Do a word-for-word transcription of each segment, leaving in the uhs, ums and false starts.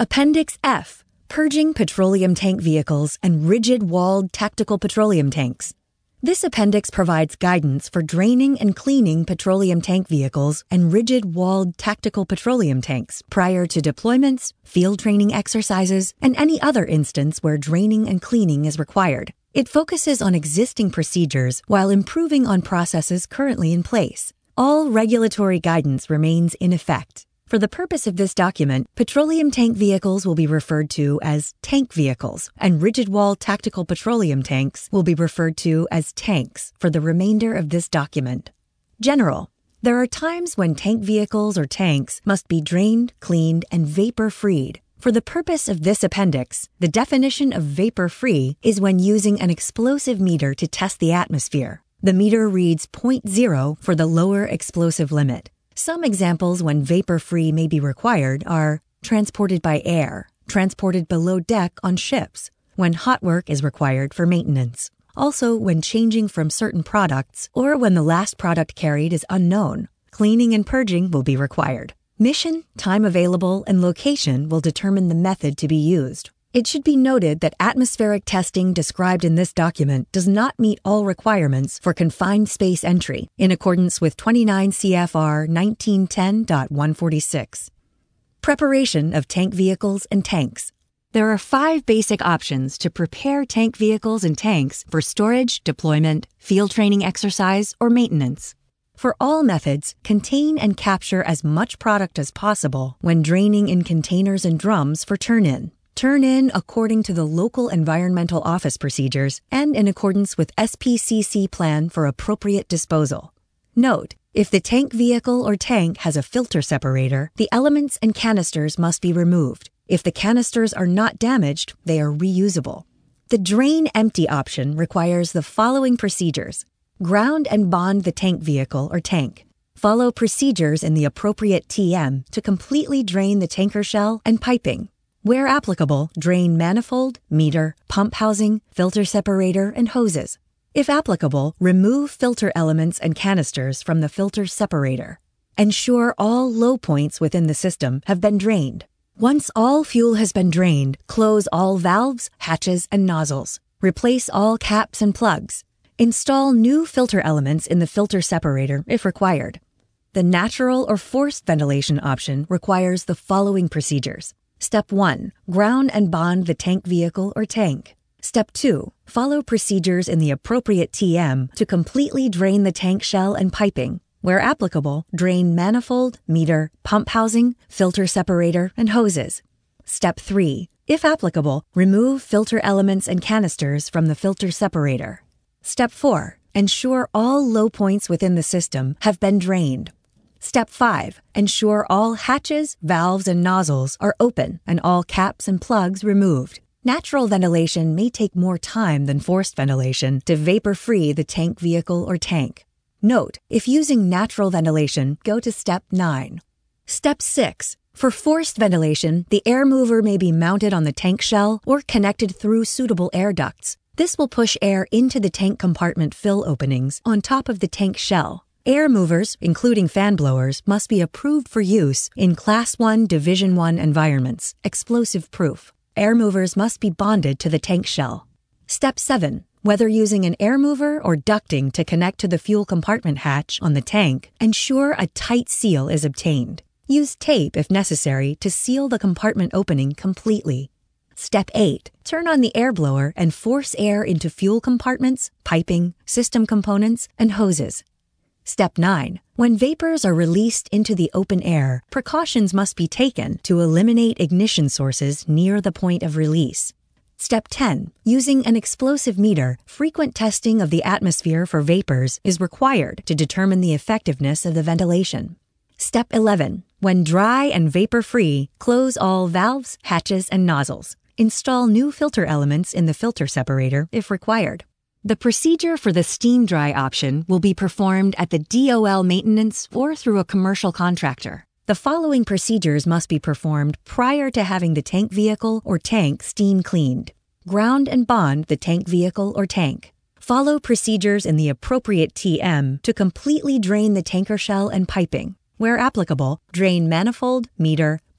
Appendix F. Purging petroleum tank vehicles and rigid-walled tactical petroleum tanks. This appendix provides guidance for draining and cleaning petroleum tank vehicles and rigid-walled tactical petroleum tanks prior to deployments, field training exercises, and any other instance where draining and cleaning is required. It focuses on existing procedures while improving on processes currently in place. All regulatory guidance remains in effect. For the purpose of this document, petroleum tank vehicles will be referred to as tank vehicles, and rigid-wall tactical petroleum tanks will be referred to as tanks for the remainder of this document. General. There are times when tank vehicles or tanks must be drained, cleaned, and vapor-freed. For the purpose of this appendix, the definition of vapor-free is when using an explosive meter to test the atmosphere. The meter reads zero point zero for the lower explosive limit. Some examples when vapor-free may be required are transported by air, transported below deck on ships, when hot work is required for maintenance, also when changing from certain products or when the last product carried is unknown. Cleaning and purging will be required. Mission, time available, and location will determine the method to be used. It should be noted that atmospheric testing described in this document does not meet all requirements for confined space entry in accordance with twenty-nine C F R nineteen ten point one forty-six. Preparation of tank vehicles and tanks. There are five basic options to prepare tank vehicles and tanks for storage, deployment, field training exercise, or maintenance. For all methods, contain and capture as much product as possible when draining in containers and drums for turn-in. Turn in according to the local environmental office procedures and in accordance with S P C C plan for appropriate disposal. Note, if the tank vehicle or tank has a filter separator, the elements and canisters must be removed. If the canisters are not damaged, they are reusable. The drain empty option requires the following procedures. Ground and bond the tank vehicle or tank. Follow procedures in the appropriate T M to completely drain the tanker shell and piping. Where applicable, drain manifold, meter, pump housing, filter separator, and hoses. If applicable, remove filter elements and canisters from the filter separator. Ensure all low points within the system have been drained. Once all fuel has been drained, close all valves, hatches, and nozzles. Replace all caps and plugs. Install new filter elements in the filter separator if required. The natural or forced ventilation option requires the following procedures. Step one. Ground and bond the tank vehicle or tank. Step two. Follow procedures in the appropriate T M to completely drain the tank shell and piping. Where applicable, drain manifold, meter, pump housing, filter separator, and hoses. Step three. If applicable, remove filter elements and canisters from the filter separator. Step four. Ensure all low points within the system have been drained. Step five. Ensure all hatches, valves, and nozzles are open and all caps and plugs removed. Natural ventilation may take more time than forced ventilation to vapor-free the tank vehicle or tank. Note, if using natural ventilation, go to Step nine. Step six. For forced ventilation, the air mover may be mounted on the tank shell or connected through suitable air ducts. This will push air into the tank compartment fill openings on top of the tank shell. Air movers, including fan blowers, must be approved for use in Class one Division one environments, explosive-proof. Air movers must be bonded to the tank shell. Step seven. Whether using an air mover or ducting to connect to the fuel compartment hatch on the tank, ensure a tight seal is obtained. Use tape if necessary to seal the compartment opening completely. Step eight. Turn on the air blower and force air into fuel compartments, piping, system components, and hoses. Step nine. When vapors are released into the open air, precautions must be taken to eliminate ignition sources near the point of release. Step ten. Using an explosive meter, frequent testing of the atmosphere for vapors is required to determine the effectiveness of the ventilation. Step eleven. When dry and vapor-free, close all valves, hatches, and nozzles. Install new filter elements in the filter separator if required. The procedure for the steam dry option will be performed at the D O L maintenance or through a commercial contractor. The following procedures must be performed prior to having the tank vehicle or tank steam cleaned. Ground and bond the tank vehicle or tank. Follow procedures in the appropriate T M to completely drain the tanker shell and piping. Where applicable, drain manifold, meter,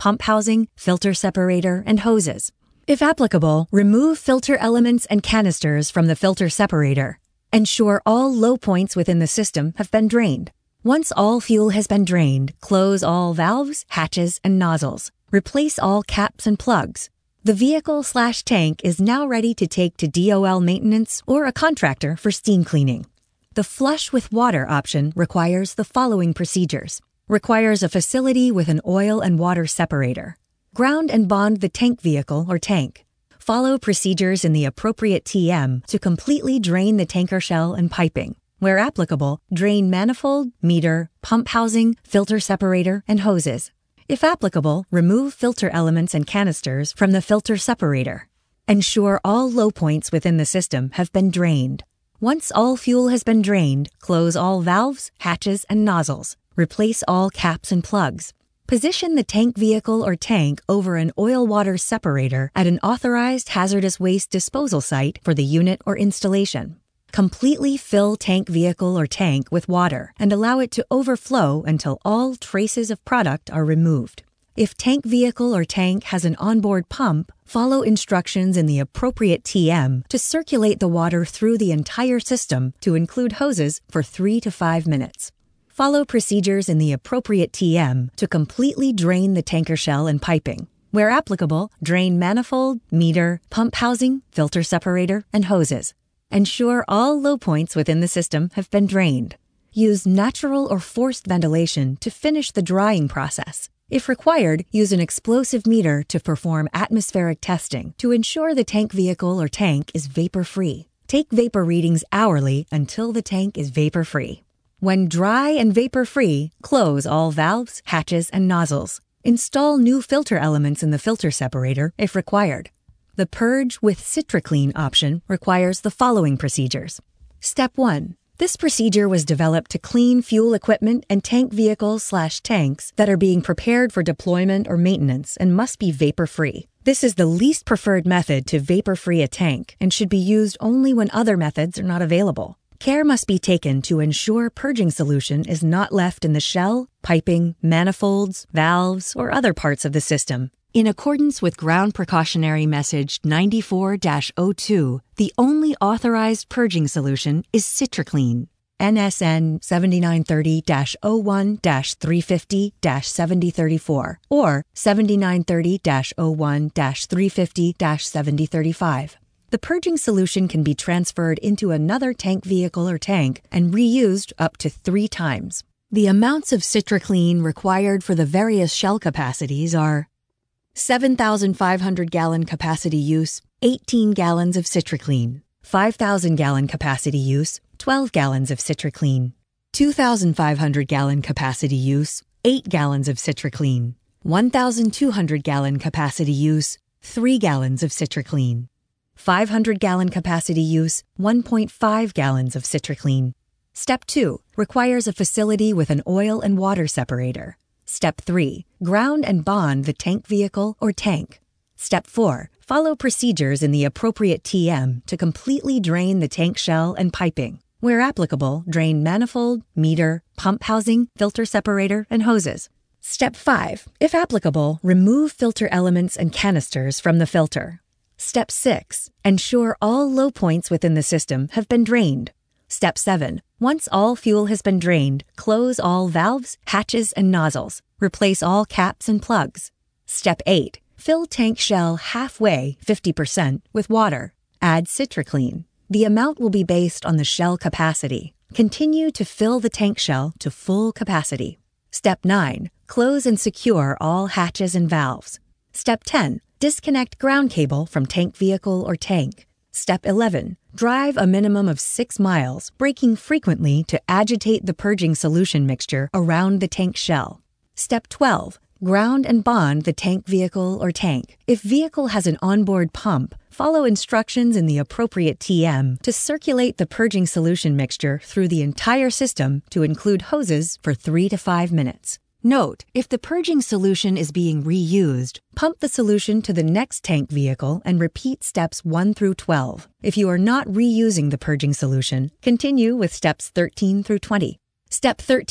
pump housing, filter separator, and hoses. If applicable, remove filter elements and canisters from the filter separator. Ensure all low points within the system have been drained. Once all fuel has been drained, close all valves, hatches, and nozzles. Replace all caps and plugs. The vehicle slash tank is now ready to take to D O L maintenance or a contractor for steam cleaning. The flush with water option requires the following procedures. Requires a facility with an oil and water separator. Ground and bond the tank vehicle or tank. Follow procedures in the appropriate T M to completely drain the tanker shell and piping. Where applicable, drain manifold, meter, pump housing, filter separator, and hoses. If applicable, remove filter elements and canisters from the filter separator. Ensure all low points within the system have been drained. Once all fuel has been drained, close all valves, hatches, and nozzles. Replace all caps and plugs. Position the tank vehicle or tank over an oil-water separator at an authorized hazardous waste disposal site for the unit or installation. Completely fill tank vehicle or tank with water and allow it to overflow until all traces of product are removed. If tank vehicle or tank has an onboard pump, follow instructions in the appropriate T M to circulate the water through the entire system to include hoses for three to five minutes. Follow procedures in the appropriate T M to completely drain the tanker shell and piping. Where applicable, drain manifold, meter, pump housing, filter separator, and hoses. Ensure all low points within the system have been drained. Use natural or forced ventilation to finish the drying process. If required, use an explosive meter to perform atmospheric testing to ensure the tank vehicle or tank is vapor-free. Take vapor readings hourly until the tank is vapor-free. When dry and vapor-free, close all valves, hatches, and nozzles. Install new filter elements in the filter separator if required. The Purge with CitraClean option requires the following procedures. Step one. This procedure was developed to clean fuel equipment and tank vehicles slash tanks that are being prepared for deployment or maintenance and must be vapor-free. This is the least preferred method to vapor-free a tank and should be used only when other methods are not available. Care must be taken to ensure purging solution is not left in the shell, piping, manifolds, valves, or other parts of the system. In accordance with Ground Precautionary Message ninety-four dash oh two, the only authorized purging solution is CitraClean. N S N seventy-nine thirty dash oh one dash three fifty dash seventy thirty-four or seventy-nine thirty dash oh one dash three fifty dash seventy thirty-five. The purging solution can be transferred into another tank vehicle or tank and reused up to three times. The amounts of CitraClean required for the various shell capacities are seven thousand five hundred gallon capacity use, eighteen gallons of CitraClean. five thousand gallon capacity use, twelve gallons of CitraClean. two thousand five hundred gallon capacity use, eight gallons of CitraClean. one thousand two hundred gallon capacity use, three gallons of CitraClean. five hundred gallon capacity use, one point five gallons of CitraClean. Step two. Requires a facility with an oil and water separator. Step three. Ground and bond the tank vehicle or tank. Step four. Follow procedures in the appropriate T M to completely drain the tank shell and piping. Where applicable, drain manifold, meter, pump housing, filter separator, and hoses. Step five. If applicable, remove filter elements and canisters from the filter. Step six. Ensure all low points within the system have been drained. Step seven. Once all fuel has been drained, close all valves, hatches, and nozzles. Replace all caps and plugs. Step eight. Fill tank shell halfway, fifty percent, with water. Add CitraClean. The amount will be based on the shell capacity. Continue to fill the tank shell to full capacity. Step nine. Close and secure all hatches and valves. Step ten. Disconnect ground cable from tank vehicle or tank. Step eleven. Drive a minimum of six miles, braking frequently to agitate the purging solution mixture around the tank shell. Step twelve. Ground and bond the tank vehicle or tank. If vehicle has an onboard pump, follow instructions in the appropriate T M to circulate the purging solution mixture through the entire system to include hoses for three to five minutes. Note, if the purging solution is being reused, pump the solution to the next tank vehicle and repeat steps one through twelve. If you are not reusing the purging solution, continue with steps thirteen through twenty. Step thirteen.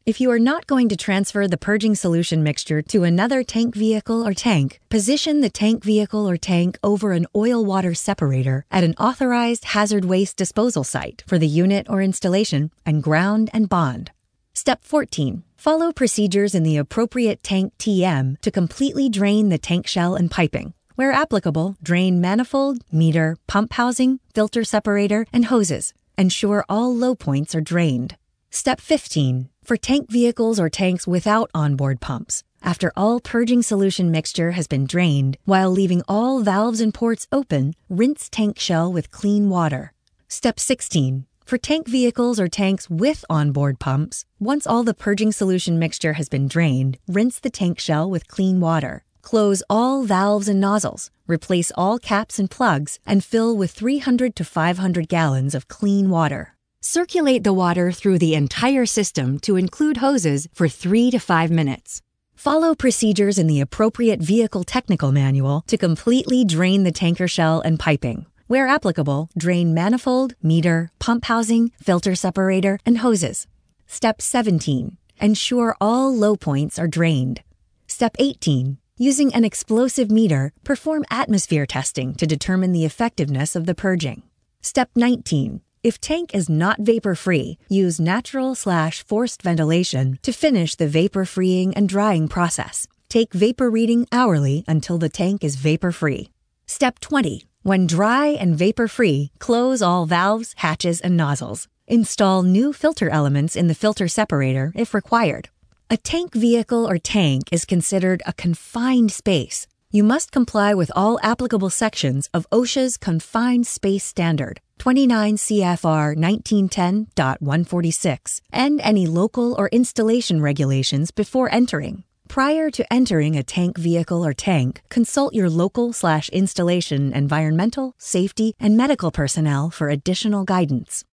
If you are not going to transfer the purging solution mixture to another tank vehicle or tank, position the tank vehicle or tank over an oil-water separator at an authorized hazard waste disposal site for the unit or installation and ground and bond. Step fourteen. Follow procedures in the appropriate tank T M to completely drain the tank shell and piping. Where applicable, drain manifold, meter, pump housing, filter separator, and hoses. Ensure all low points are drained. Step fifteen. For tank vehicles or tanks without onboard pumps, after all purging solution mixture has been drained, while leaving all valves and ports open, rinse tank shell with clean water. Step sixteen. For tank vehicles or tanks with onboard pumps, once all the purging solution mixture has been drained, rinse the tank shell with clean water. Close all valves and nozzles, replace all caps and plugs, and fill with three hundred to five hundred gallons of clean water. Circulate the water through the entire system to include hoses for three to five minutes. Follow procedures in the appropriate vehicle technical manual to completely drain the tanker shell and piping. Where applicable, drain manifold, meter, pump housing, filter separator, and hoses. Step seventeen. Ensure all low points are drained. Step eighteen. Using an explosive meter, perform atmosphere testing to determine the effectiveness of the purging. Step nineteen. If tank is not vapor-free, use natural slash forced ventilation to finish the vapor freeing and drying process. Take vapor reading hourly until the tank is vapor-free. Step twenty. When dry and vapor-free, close all valves, hatches, and nozzles. Install new filter elements in the filter separator if required. A tank vehicle or tank is considered a confined space. You must comply with all applicable sections of OSHA's Confined Space Standard, twenty-nine C F R nineteen ten point one forty-six, and any local or installation regulations before entering. Prior to entering a tank vehicle or tank, consult your local slash installation environmental, safety, and medical personnel for additional guidance.